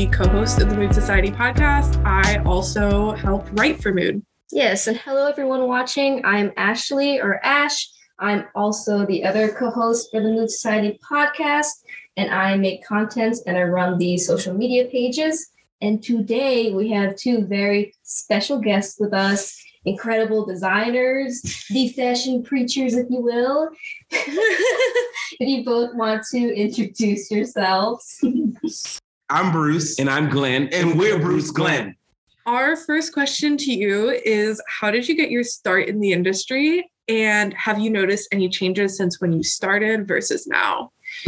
the co-host of the Mood Society podcast. I also help write for Mood. Yes, and hello everyone watching. I'm Ashley, or Ash. I'm also the other co-host for the Mood Society podcast, and I make content and I run the social media pages. And today we have two very special guests with us, incredible designers, the fashion preachers, if you will. If you both want to introduce yourselves. I'm Bruce. And I'm Glenn. And we're Bruce Glenn. Our first question to you is, how did you get your start in the industry? And have you noticed any changes since when you started versus now?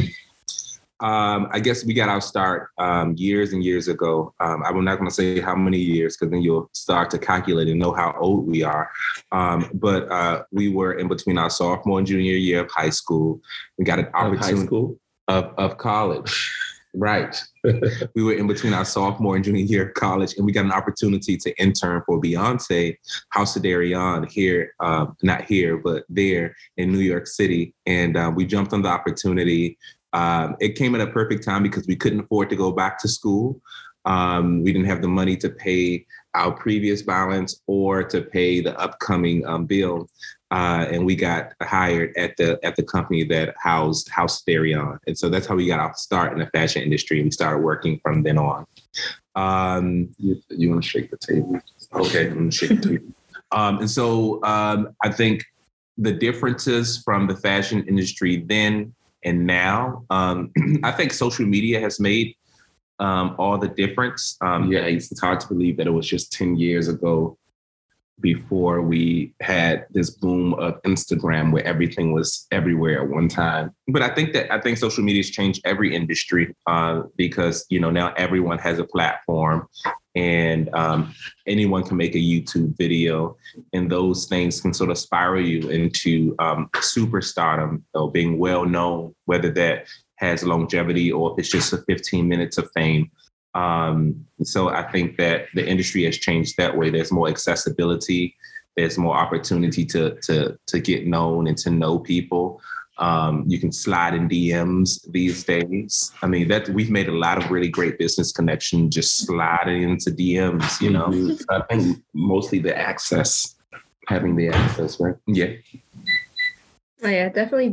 I guess we got our start years and years ago. I'm not going to say how many years, because then you'll start to calculate and know how old we are. But we were in between our sophomore and junior year of high school. We got an opportunity high school? Of college. Right. We were in between our sophomore and junior year of college, and we got an opportunity to intern for Beyonce House of Darion here, not here, but there in New York City. And we jumped on the opportunity. It came at a perfect time because we couldn't afford to go back to school. We didn't have the money to pay our previous balance or to pay the upcoming bill. And we got hired at the company that housed House of Darion. And so that's how we got our start in the fashion industry. And we started working from then on. You want to shake the table? Okay, I'm going to shake the table. And so I think the differences from the fashion industry then and now, I think social media has made all the difference. It's hard to believe that it was just 10 years ago before we had this boom of Instagram where everything was everywhere at one time. But I think social media has changed every industry because, now everyone has a platform and anyone can make a YouTube video, and those things can sort of spiral you into superstardom or being well known, whether that has longevity or if it's just 15 minutes of fame. So I think that the industry has changed that way. There's more accessibility. There's more opportunity to get known and to know people. You can slide in DMs these days. I mean, we've made a lot of really great business connections just sliding into DMs, Mm-hmm. I think mostly having the access, right? Yeah. Oh yeah, definitely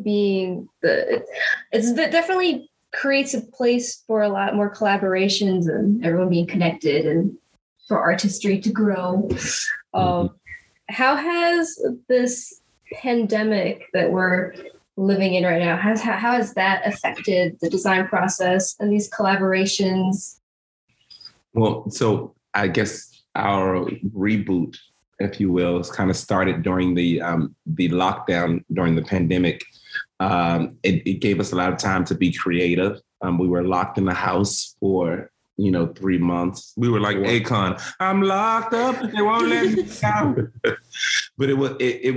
it definitely creates a place for a lot more collaborations and everyone being connected and for artistry to grow. How has this pandemic that we're living in right now, how has that affected the design process and these collaborations? Well, so I guess our reboot, if you will, has kind of started during the lockdown during the pandemic. It gave us a lot of time to be creative. We were locked in the house for 3 months. We were like Akon. I'm locked up. They won't let me out. But it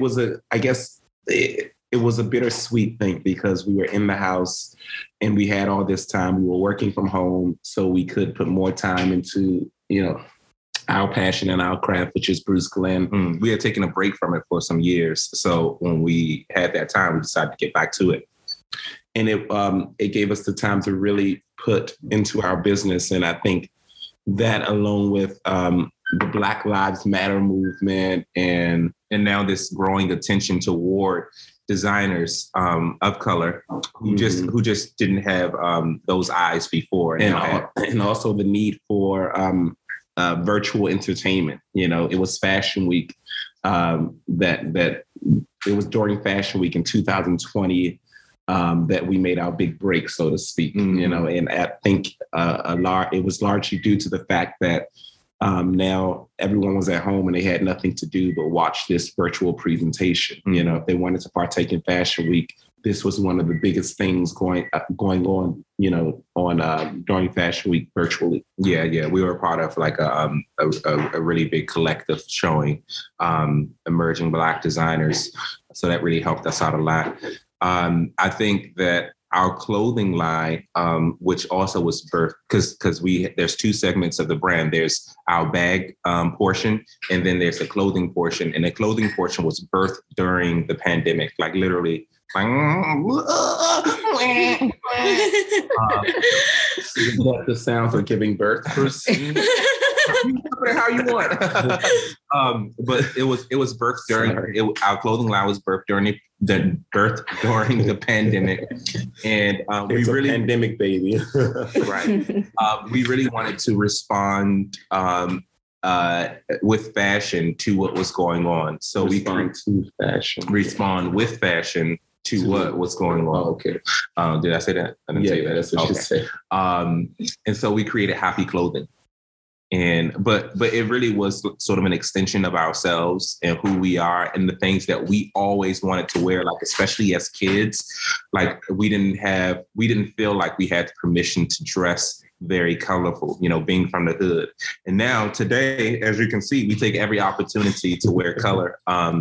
was a bittersweet thing because we were in the house and we had all this time. We were working from home, so we could put more time into our passion and our craft, which is Bruce Glenn. We had taken a break from it for some years. So when we had that time, we decided to get back to it. And it gave us the time to really put into our business. And I think that along with the Black Lives Matter movement and now this growing attention toward designers of color who just didn't have those eyes before. And also the need for virtual entertainment. It was Fashion Week that it was during Fashion Week in 2020 that we made our big break, so to speak. And I think it was largely due to the fact that now everyone was at home and they had nothing to do but watch this virtual presentation. If they wanted to partake in Fashion Week, this was one of the biggest things going on, during Fashion Week virtually. Yeah. We were a part of like a really big collective showing emerging Black designers. So that really helped us out a lot. I think that our clothing line, which also was birthed because there's two segments of the brand. There's our bag portion, and then there's the clothing portion. And the clothing portion was birthed during the pandemic, like literally. The sounds of giving birth. How you want. But it was birthed during our clothing line was birthed during the pandemic, and we really pandemic baby, right? We really wanted to respond with fashion to what was going on, so respond with fashion to what was going on. Oh, okay. Did I say that? I didn't say that. That's what you said. And so we created Happy Clothing. But it really was sort of an extension of ourselves and who we are and the things that we always wanted to wear, like especially as kids. Like we didn't feel like we had permission to dress very colorful, being from the hood. And now today, as you can see, we take every opportunity to wear color.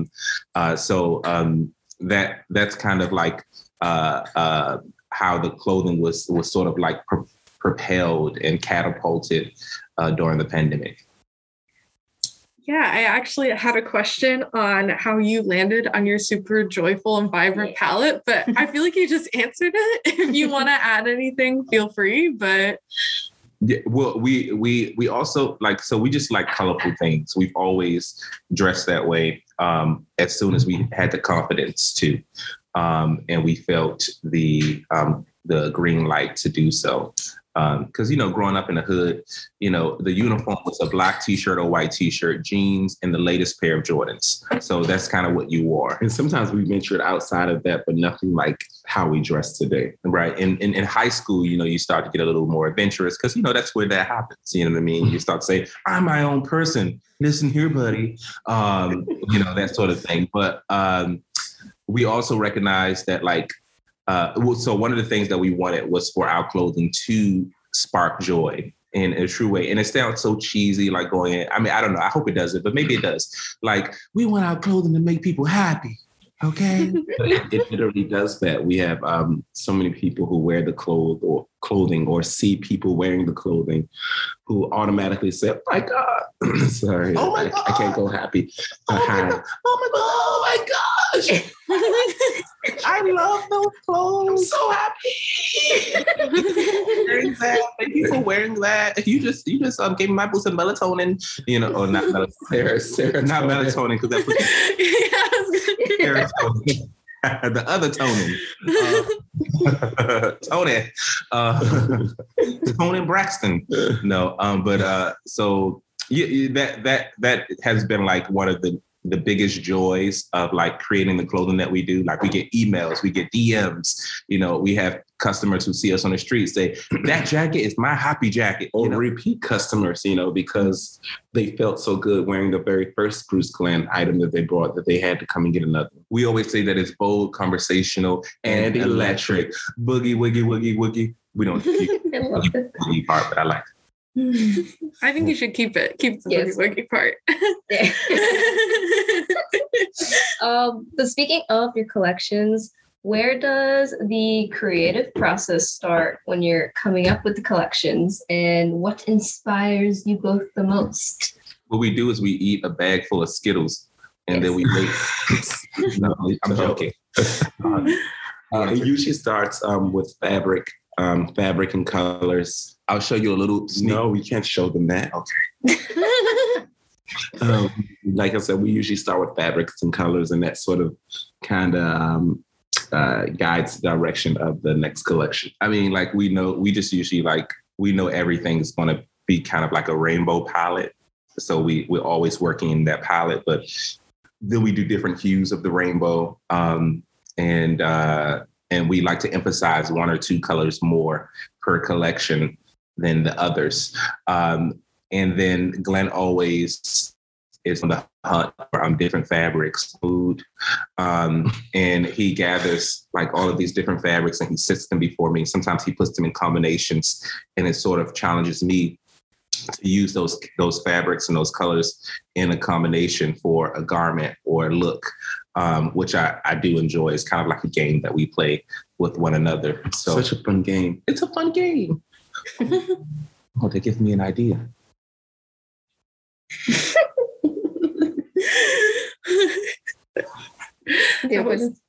That's kind of like how the clothing was sort of like propelled and catapulted during the pandemic. Yeah, I actually had a question on how you landed on your super joyful and vibrant palette, but I feel like you just answered it. If you want to add anything, feel free. But yeah, well, we also we just like colorful things. We've always dressed that way as soon as we had the confidence to, and we felt the green light to do so. Because, growing up in the hood, the uniform was a black T-shirt or white T-shirt, jeans, and the latest pair of Jordans. So that's kind of what you wore. And sometimes we ventured outside of that, but nothing like how we dress today. Right. In high school, you start to get a little more adventurous because, that's where that happens. You know what I mean? You start to say, I'm my own person. Listen here, buddy. That sort of thing. But we also recognize that so one of the things that we wanted was for our clothing to spark joy in a true way. And it sounds so cheesy, like going in. I mean, I don't know. I hope it doesn't, but maybe it does. Like, we want our clothing to make people happy. Okay. It literally does that. We have so many people who wear the clothing or see people wearing the clothing who automatically say, oh my God. Sorry. Oh my God. I can't go happy. Oh my gosh. I love those clothes. I'm so happy. Wearing that. And people wearing that. If you just gave my boost some melatonin, or not melatonin. Not melatonin, because that serotonin. The other Tonin. Tonin Braxton. No, but so that has been like one of the biggest joys of like creating the clothing that we do. Like we get emails, we get DMs, we have customers who see us on the street say, that jacket is my happy jacket. Or repeat customers, because they felt so good wearing the very first Bruce Glenn item that they brought that they had to come and get another. We always say that it's bold, conversational, and electric. Boogie, woogie, woogie, woogie. We don't keep the boogie part, but I like it. I think you should keep the boogie woogie part. But speaking of your collections, where does the creative process start when you're coming up with the collections, and what inspires you both the most? What we do is we eat a bag full of Skittles and then we make. No, I'm joking. It usually starts with fabric and colors. I'll show you a little sneak. No, we can't show them that. Okay. Like I said, we usually start with fabrics and colors, and that sort of kind of guides the direction of the next collection. I mean, we know everything's going to be kind of like a rainbow palette. So we're always working in that palette, but then we do different hues of the rainbow. And we like to emphasize one or two colors more per collection than the others. And then Glenn always is on the hunt for different fabrics, food. And he gathers like all of these different fabrics and he sits them before me. Sometimes he puts them in combinations, and it sort of challenges me to use those fabrics and those colors in a combination for a garment or a look, which I do enjoy. It's kind of like a game that we play with one another. So such a fun game. It's a fun game. Oh, that gives me an idea.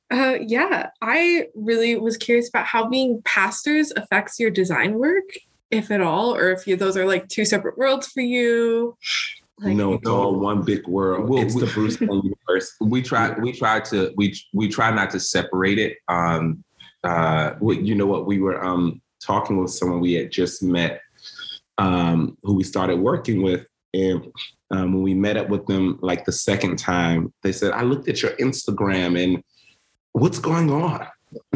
Yeah, I really was curious about how being pastors affects your design work, if at all, or if those are like two separate worlds for you. Like, No, it's all one big world. Well, it's the Bruce Glenn universe. We try not to separate it. You know what? We were talking with someone we had just met, who we started working with, and when we met up with them like the second time, they said, "I looked at your Instagram and what's going on?"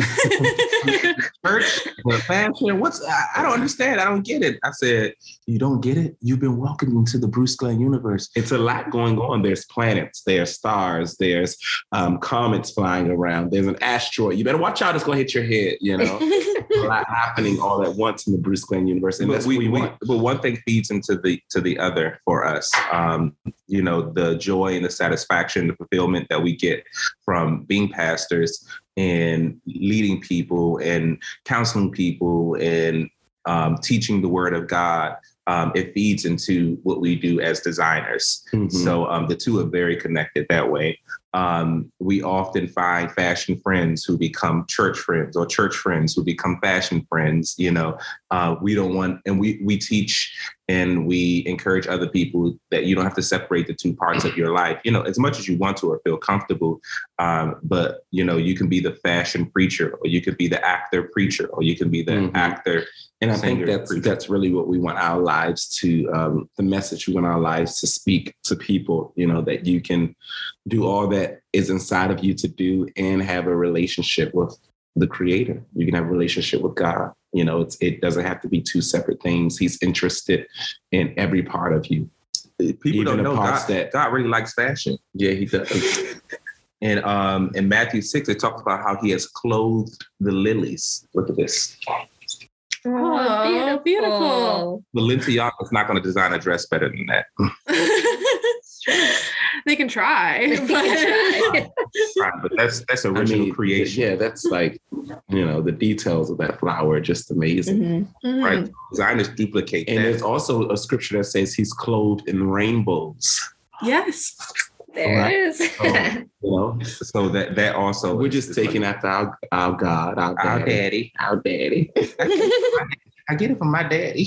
Church, fashion, I don't understand. I don't get it. I said, you don't get it? You've been welcomed into the Bruce Glenn universe. It's a lot going on. There's planets, there's stars, there's comets flying around, there's an asteroid. You better watch out, it's gonna hit your head, you know. A lot happening all at once in the Bruce Glenn universe. And but one thing feeds into the other for us. You know, the joy and the satisfaction, the fulfillment that we get from being pastors and leading people and counseling people and teaching the word of God. It feeds into what we do as designers. Mm-hmm. So the two are very connected that way. We often find fashion friends who become church friends, or church friends who become fashion friends. You know, we don't want, and we teach and we encourage other people that you don't have to separate the two parts of your life, you know, as much as you want to or feel comfortable. But, you know, you can be the fashion preacher, or you could be the actor preacher, or you can be the actor. And I think that's really what we want our lives to, the message we want our lives to speak to people, you know, that you can do all that is inside of you to do and have a relationship with the Creator. You can have a relationship with God. You know, it doesn't have to be two separate things. He's interested in every part of you. People don't know God really likes fashion. Yeah, he does. And in Matthew 6, it talks about how he has clothed the lilies. Look at this. Oh, beautiful. Balenciaga is not going to design a dress better than that. They can try, but that's original creation. Yeah, that's like, you know, the details of that flower are just amazing. Mm-hmm. Right? Designers duplicate and that. there's also a scripture that says he's clothed in rainbows. Yes. There it is. You know, so that also we're just taking after our God, our daddy. I get it from my daddy.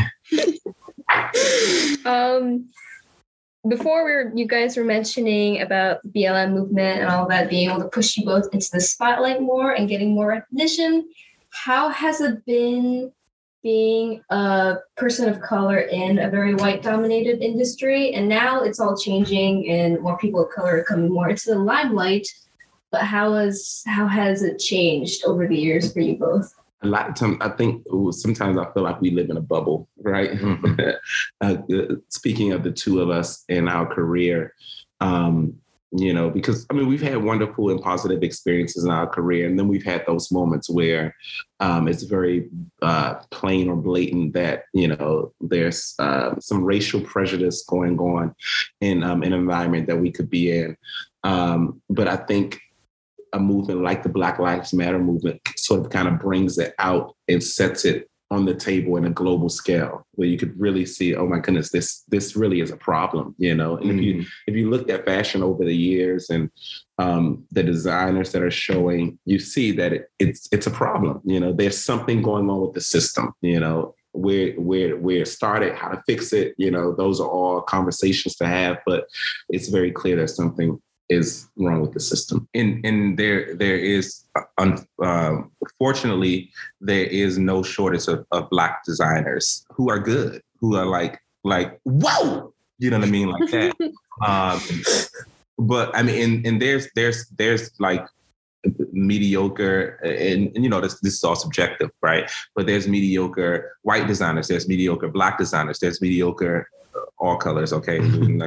Before you guys were mentioning about the BLM movement and all that, being able to push you both into the spotlight more and getting more recognition. How has it been being a person of color in a very white-dominated industry? And now it's all changing and more people of color are coming more into the limelight. But how has it changed over the years for you both? A lot of times, I think sometimes I feel like we live in a bubble, right? Mm-hmm. Speaking of the two of us in our career, you know, because, I mean, we've had wonderful and positive experiences in our career. And then we've had those moments where it's very plain or blatant that, you know, there's some racial prejudice going on in an environment that we could be in. But I think a movement like the Black Lives Matter movement sort of kind of brings it out and sets it on the table in a global scale where you could really see, oh my goodness, this really is a problem, you know. And if you looked at fashion over the years and the designers that are showing, you see that it's a problem. You know, there's something going on with the system, you know, where it started, how to fix it. You know, those are all conversations to have, but it's very clear that something is wrong with the system. And there is, fortunately, there is no shortage of Black designers who are good, who are like, whoa, you know what I mean? Like that. But I mean, and there's like mediocre, and you know, this is all subjective, right? But there's mediocre white designers, there's mediocre Black designers, there's mediocre all colors, okay?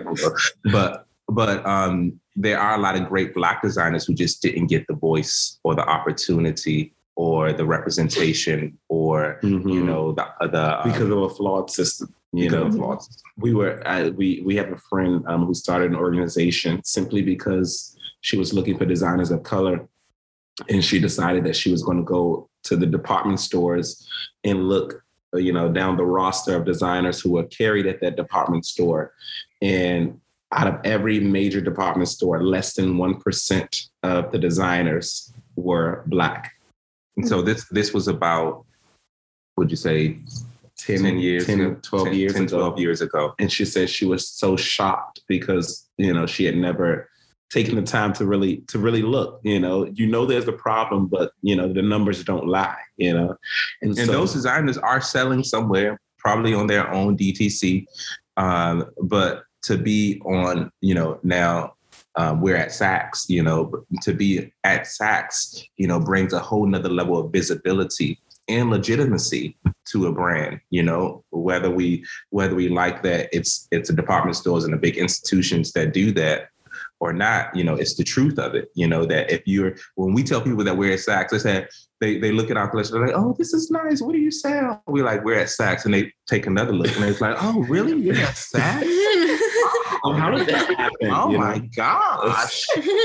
But there are a lot of great Black designers who just didn't get the voice or the opportunity or the representation or, you know, the because of a flawed system. You know, we have a friend who started an organization simply because she was looking for designers of color. And she decided that she was going to go to the department stores and look, you know, down the roster of designers who were carried at that department store and out of every major department store, less than 1% of the designers were Black. And so this was about, would you say, 10 years, 12 years ago. 12 years ago. And she said she was so shocked because, she had never taken the time to really look, there's a problem, but, the numbers don't lie, And so, those designers are selling somewhere, probably on their own DTC. But to be on, now we're at Saks, to be at Saks, brings a whole nother level of visibility and legitimacy to a brand, whether we like that it's a department stores and the big institutions that do that or not, it's the truth of it, that when we tell people that we're at Saks, they look at our collection, they're like, oh, this is nice. What do you sell? We're like, we're at Saks, and they take another look and it's like, oh, really? You're at Saks? Oh, how did that happen? Oh my gosh.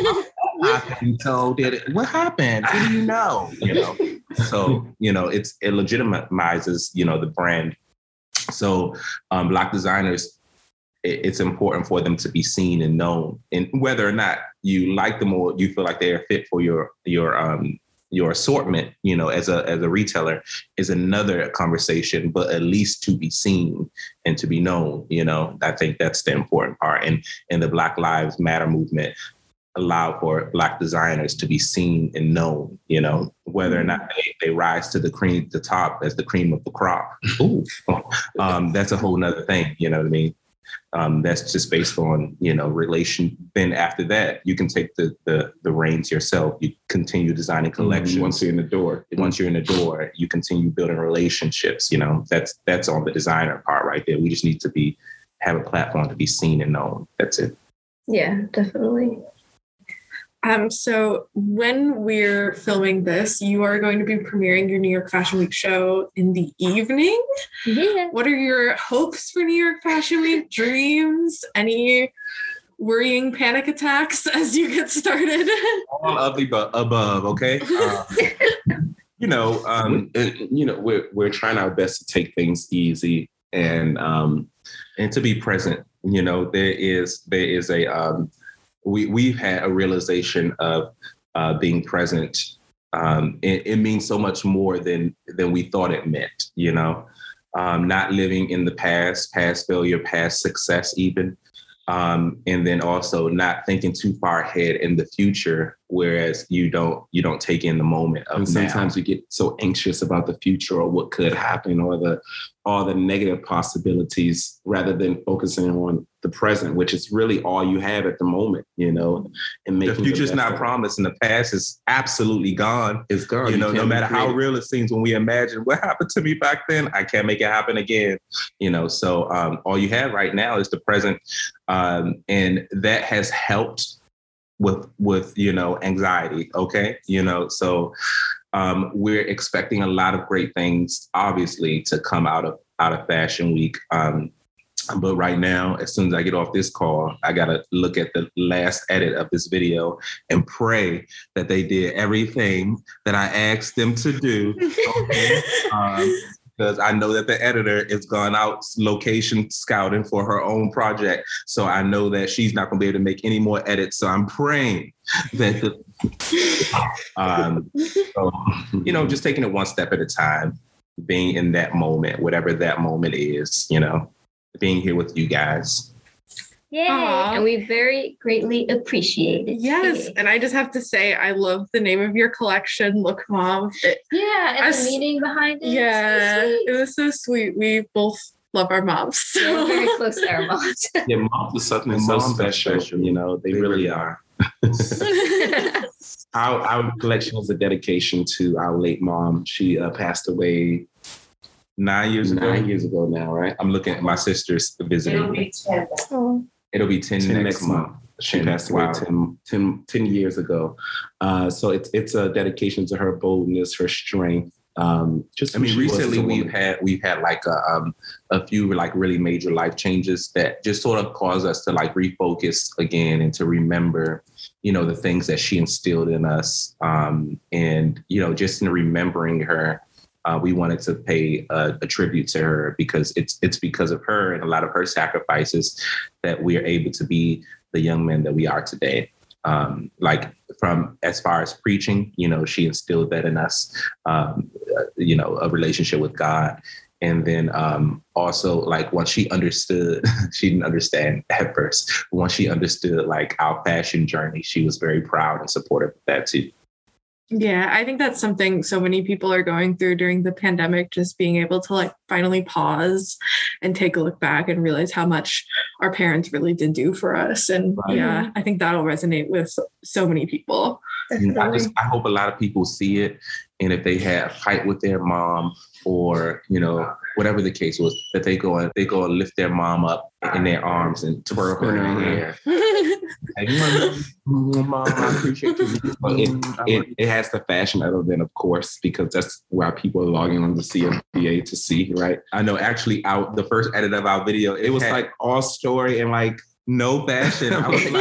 So what happened? What do you know? So, it legitimizes, the brand. So Black designers, it's important for them to be seen and known, and whether or not you like them or you feel like they are fit for your assortment, as a retailer is another conversation, but at least to be seen and to be known, I think that's the important part. And the Black Lives Matter movement allow for Black designers to be seen and known, whether or not they rise to the top as the cream of the crop. Ooh. That's a whole nother thing, you know what I mean? That's just based on, relation. Then after that, you can take the reins yourself. You continue designing collections. Once you're in the door, you continue building relationships. That's on the designer part right there. We just need to have a platform to be seen and known. That's it. Yeah, definitely. So when we're filming this, you are going to be premiering your New York Fashion Week show in the evening. Yeah. What are your hopes for New York Fashion Week? Dreams? Any worrying panic attacks as you get started? All of the above, okay? We're trying our best to take things easy and to be present. There is a we've had a realization of being present. It means so much more than we thought it meant, not living in the past failure, past success even. And then also not thinking too far ahead in the future, whereas you don't take in the moment of and sometimes now. We get so anxious about the future or what could happen or all the negative possibilities rather than focusing on the present, which is really all you have at the moment, and making the future's not promised and the past is absolutely gone. It's gone. No matter how real it seems when we imagine what happened to me back then, I can't make it happen again. So all you have right now is the present. And that has helped with anxiety. Okay. So we're expecting a lot of great things, obviously, to come out of Fashion Week. But right now, as soon as I get off this call, I got to look at the last edit of this video and pray that they did everything that I asked them to do. Okay? Because I know that the editor is gone out location scouting for her own project. So I know that she's not going to be able to make any more edits. So I'm praying that just taking it one step at a time, being in that moment, whatever that moment is, being here with you guys. Yay! Aww. And we very greatly appreciate it. Yes, and I just have to say, I love the name of your collection, Look Mom. And the meaning behind it. Yeah, it was so sweet. We both love our moms. So. Yeah, we're very close to our moms. Yeah, moms are something so special. They really are. Our collection is a dedication to our late mom. She passed away 9 years ago now, right? I'm looking at my sister's visiting. It'll be 10 next month. She passed away 10 years ago. So it's a dedication to her boldness, her strength. Recently we've had like a few like really major life changes that just sort of cause us to like refocus again and to remember, the things that she instilled in us. And just in remembering her, we wanted to pay a tribute to her, because it's because of her and a lot of her sacrifices that we are able to be the young men that we are today. Like from as far as preaching, she instilled that in us, a relationship with God. And then also, like, once she understood, she didn't understand at first. Once she understood, like, our fashion journey, she was very proud and supportive of that too. Yeah, I think that's something so many people are going through during the pandemic, just being able to like finally pause and take a look back and realize how much our parents really did do for us. And yeah, I think that'll resonate with so many people. I hope a lot of people see it. And if they had a fight with their mom, or, whatever the case was, that they go and lift their mom up in their arms and twirl her in her hair. Mom, I appreciate you. It has the fashion element, of course, because that's why people are logging on the CMBA to see, right? I know. Actually, the first edit of our video, it was like all story and like no fashion. I was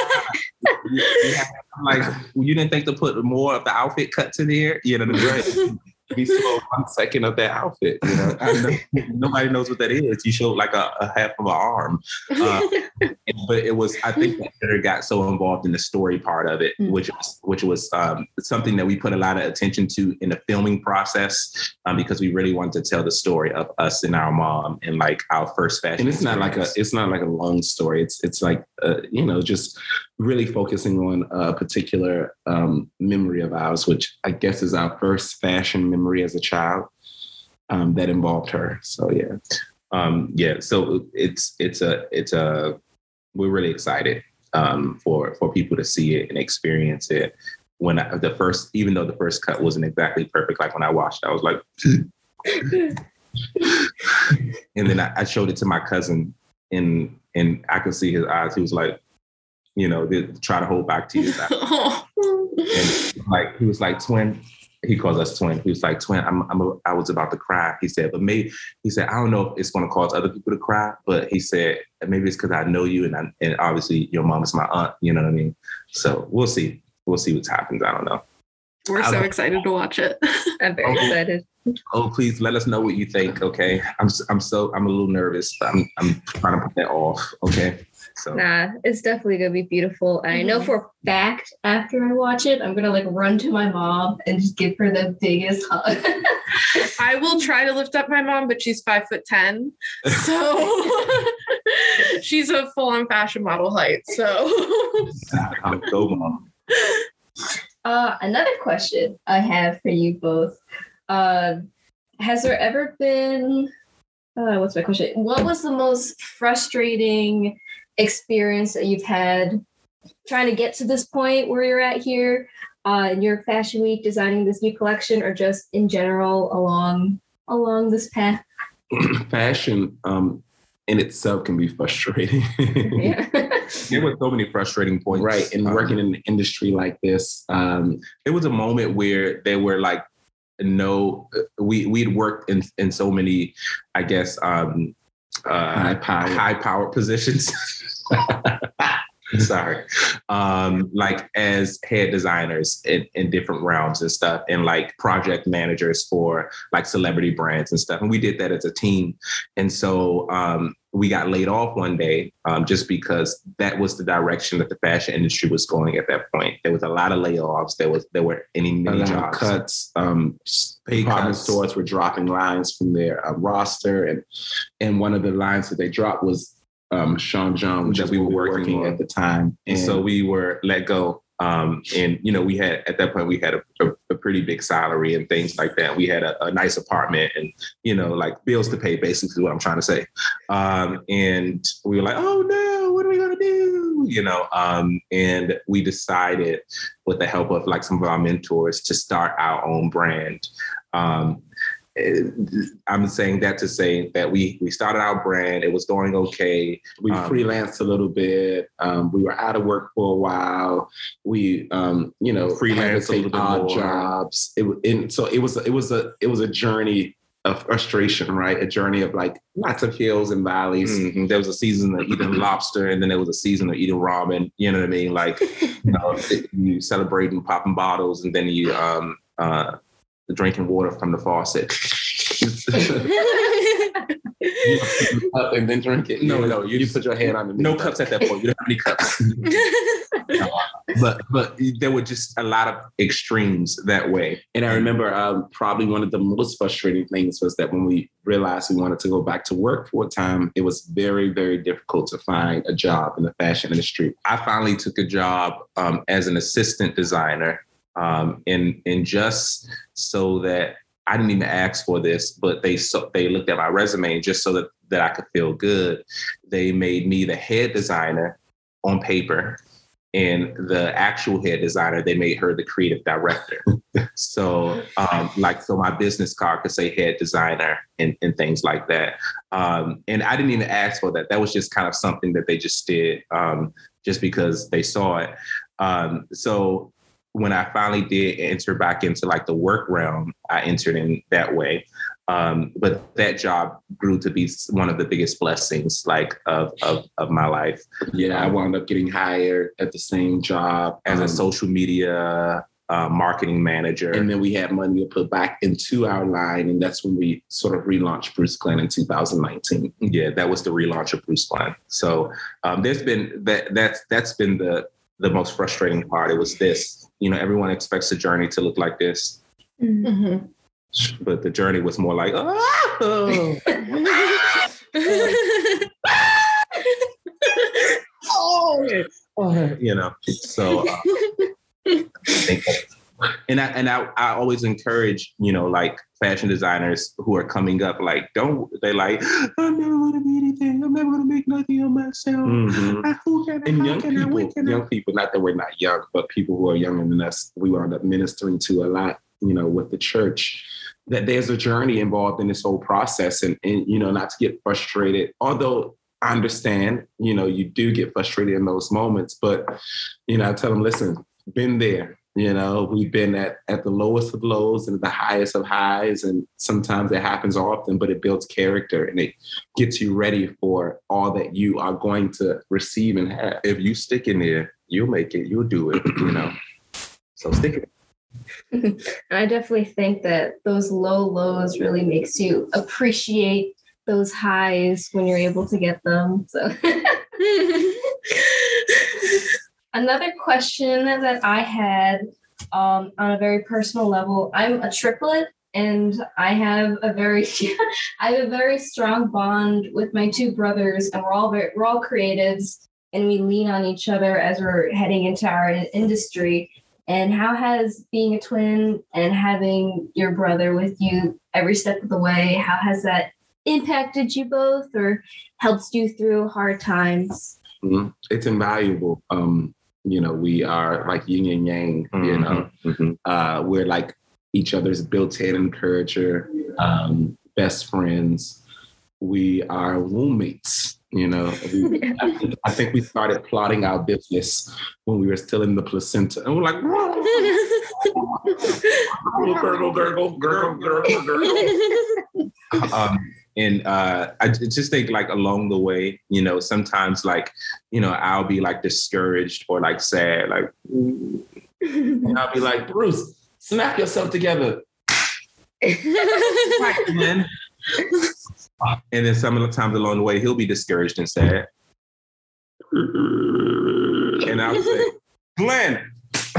like, you didn't think to put more of the outfit cut to there? Right. We saw 1 second of that outfit. Nobody knows what that is. You showed like a half of an arm. But it was, I think that editor got so involved in the story part of it, which was something that we put a lot of attention to in the filming process, because we really wanted to tell the story of us and our mom and like our first fashion. And it's not like a long story. It's like just really focusing on a particular memory of ours, which I guess is our first fashion memory as a child, that involved her. So yeah. So we're really excited for people to see it and experience it. Even though the first cut wasn't exactly perfect, like when I watched it, I was like, and then I showed it to my cousin, and I could see his eyes. He was like, try to hold back tears. And like, he was like, twin. He calls us twin. He was like, twin, I was about to cry. He said, but maybe, he said, I don't know if it's going to cause other people to cry, but he said, maybe it's because I know you, and obviously your mom is my aunt. You know what I mean? So we'll see. We'll see what happens. I don't know. We're so excited to watch it. I'm very excited. Oh, please let us know what you think. Okay. I'm a little nervous, but I'm trying to put that off. Okay. So. Nah, it's definitely gonna be beautiful. And I know for a fact after I watch it, I'm gonna like run to my mom and just give her the biggest hug. I will try to lift up my mom, but she's 5'10", so she's a full-on fashion model height. So I'll go, mom. Another question I have for you both: has there ever been? What's my question? What was the most frustrating experience that you've had trying to get to this point where you're at here in your fashion week, designing this new collection, or just in general along this path? Fashion in itself can be frustrating. Yeah. There were so many frustrating points, right? And working in an industry like this, there was a moment where there were like we'd worked in so many, I guess, high power positions. Sorry. Like as head designers in different realms and stuff, and like project managers for like celebrity brands and stuff. And we did that as a team. And so we got laid off one day just because that was the direction that the fashion industry was going at that point. There was a lot of layoffs. There were many jobs cuts. Department stores were dropping lines from their roster, and one of the lines that they dropped was Sean John, which we were working at the time. And so we were let go. And, we had, at that point, we had a pretty big salary and things like that. We had a nice apartment and, like bills to pay, basically what I'm trying to say. And we were like, oh no, what are we going to do? And we decided with the help of like some of our mentors to start our own brand. I'm saying that to say that we started our brand. It was going okay. We freelanced a little bit. We were out of work for a while. We, freelanced a little bit odd more jobs. It was a journey of frustration, right? A journey of like lots of hills and valleys. Mm-hmm. There was a season of eating lobster, and then there was a season of eating ramen. You know what I mean? Like, you celebrating, popping bottles, and then you drinking water from the faucet. You up and then drink it. No, you put your hand on the no cups at that point. You don't have any cups. But there were just a lot of extremes that way. And I remember probably one of the most frustrating things was that when we realized we wanted to go back to work for a time, it was very, very difficult to find a job in the fashion industry. I finally took a job as an assistant designer, and just so that I didn't even ask for this, but they looked at my resume just so that I could feel good. They made me the head designer on paper, and the actual head designer, they made her the creative director. So my business card could say head designer and things like that. And I didn't even ask for that. That was just kind of something that they just did just because they saw it. So when I finally did enter back into like the work realm, I entered in that way. But that job grew to be one of the biggest blessings of my life. Yeah, I wound up getting hired at the same job as a social media marketing manager. And then we had money to put back into our line. And that's when we sort of relaunched Bruce Glenn in 2019. Yeah, that was the relaunch of Bruce Glenn. So there's been that's been the most frustrating part. It was this, everyone expects the journey to look like this. Mm-hmm. But the journey was more like, So I think, and I always encourage, like fashion designers who are coming up, like, I'm never gonna be anything. I'm never gonna make nothing of myself. Mm-hmm. And young people, not that we're not young, but people who are younger than us, we wound up ministering to a lot, with the church, that there's a journey involved in this whole process, and not to get frustrated, although I understand, you do get frustrated in those moments, but, I tell them, listen, been there. We've been at the lowest of lows and the highest of highs. And sometimes it happens often, but it builds character and it gets you ready for all that you are going to receive and have. If you stick in there, you'll make it, you'll do it, So stick in. And I definitely think that those low lows really makes you appreciate those highs when you're able to get them. So another question that I had on a very personal level, I'm a triplet and I have a very strong bond with my two brothers, and we're all creatives and we lean on each other as we're heading into our industry. And how has being a twin and having your brother with you every step of the way, how has that impacted you both or helped you through hard times? Mm-hmm. It's invaluable. We are like yin and yang, Mm-hmm. We're like each other's built-in encourager, best friends. We are roommates. I think we started plotting our business when we were still in the placenta, and we're like, And I just think like along the way, sometimes like, I'll be like discouraged or like sad, like, and I'll be like, Bruce, snap yourself together. Right, man. And then some of the times along the way, he'll be discouraged and sad. And I'll say, Glenn,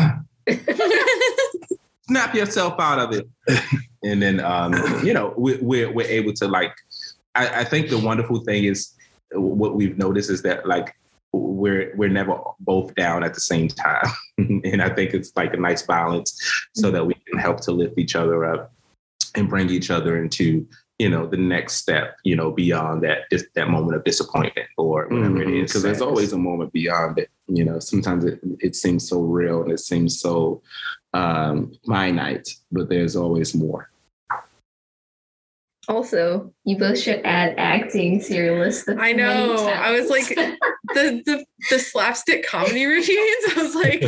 snap yourself out of it. And then, we're able to like, I think the wonderful thing is what we've noticed is that like, we're never both down at the same time. And I think it's like a nice balance so that we can help to lift each other up and bring each other into, the next step, beyond that moment of disappointment or whatever it is. Because there's always a moment beyond it. Sometimes it seems so real and it seems so finite, but there's always more. Also, you both should add acting to your list of I know. I was like, the slapstick comedy routines. I was like,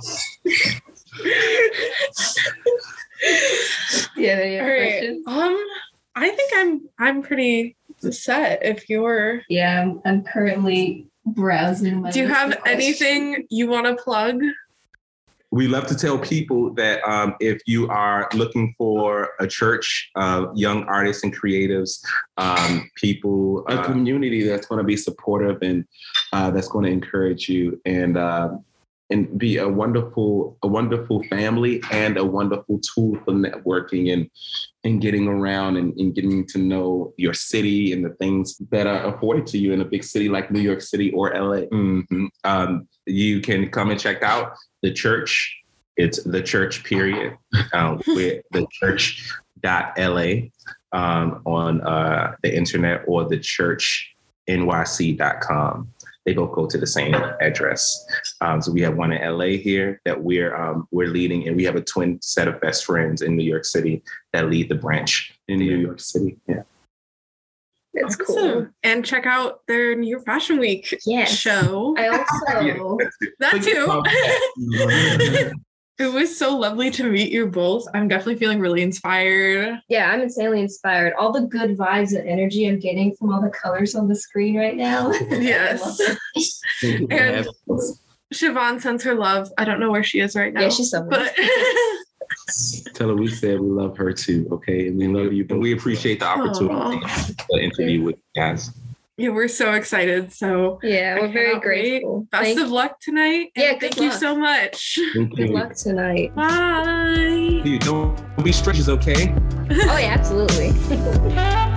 yeah. All right. I think I'm pretty set. If you're, I'm currently browsing. Do you have anything you want to plug? We love to tell people that if you are looking for a church of young artists and creatives, people, a community that's going to be supportive and that's going to encourage you and be a wonderful family and a wonderful tool for networking and getting around and getting to know your city and the things that are afforded to you in a big city like New York City or LA. Mm-hmm. You can come and check out the church. It's the church period with the church.la on the internet or the churchnyc.com. They both go to the same address. So we have one in LA here that we're leading, and we have a twin set of best friends in New York City that lead the branch in New York City. Yeah. It's Awesome. cool. And check out their New York Fashion Week show. I also That too. It was so lovely to meet you both. I'm definitely feeling really inspired. Yeah, I'm insanely inspired. All the good vibes and energy I'm getting from all the colors on the screen right now. Yes. And Siobhan sends her love. I don't know where she is right now. Yeah, she's somewhere. But tell her we said we love her too, okay? And we love you. And we appreciate the opportunity to interview with you guys. yeah, we're so excited. So Yeah, we're very grateful. Best of luck tonight. Yeah, And good thank you luck. so much. Good luck tonight. Bye. Don't be strangers, okay? Oh yeah, absolutely.